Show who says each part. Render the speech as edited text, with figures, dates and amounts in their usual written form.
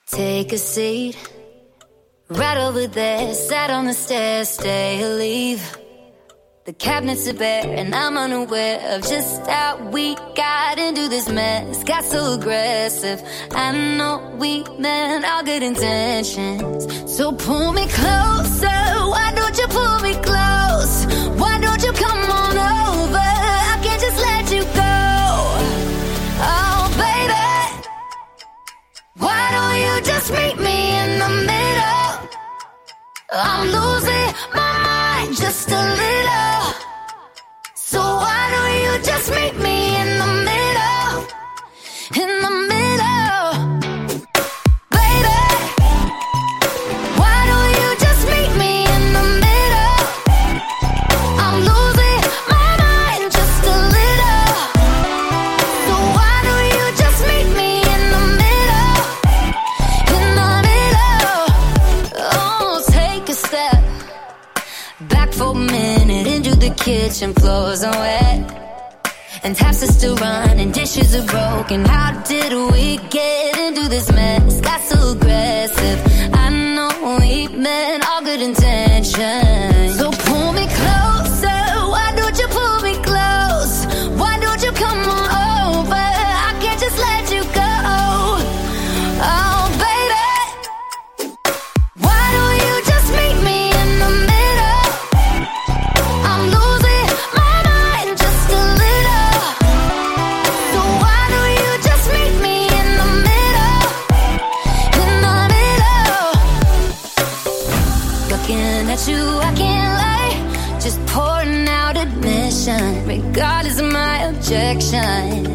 Speaker 1: Take a seat, right over there. Sat on the stairs, stay or leave. The cabinets are bare and I'm unaware of just how we got into this mess. Got so aggressive, I know we meant all good intentions. So pull me closer, why don't you pull me close? Why don't you come on over? I can't just let you go. Oh baby, why don't you just meet me in the middle? I'm losing my mind just a little. So why don't you just meet me in the middle? In the middle. Baby, why don't you just meet me in the middle? I'm losing my mind just a little. So why don't you just meet me in the middle? In the middle. Oh, take a step back for a minute into the kitchen. Floors are wet and taps are still running, dishes are broken. How did we get into this mess? Got so aggressive, I know we meant all good intentions. So pull me closer, why don't you pull me close? Why don't you come on over? I can't just let you go. Oh baby, why don't you just meet me in the middle? I'm losing my mind just a little. So why don't you just meet me in the middle? In the middle. Looking at you, I can't lie. Just pouring out admission, regardless of my objection.